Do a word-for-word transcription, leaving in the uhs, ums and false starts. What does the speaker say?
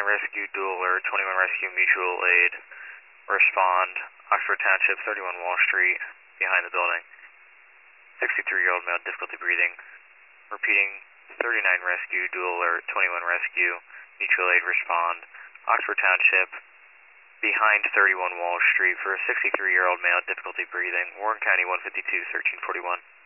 nine Rescue, Dual Alert, twenty-one Rescue, Mutual Aid. Respond, Oxford Township, thirty-one Wall Street, behind the building. sixty-three-year-old male, difficulty breathing. Repeating, thirty-nine Rescue, Dual Alert, twenty-one Rescue, Mutual Aid. Respond, Oxford Township, behind thirty-one Wall Street for a sixty-three-year-old male, difficulty breathing. Warren County, one fifty-two, thirteen forty-one.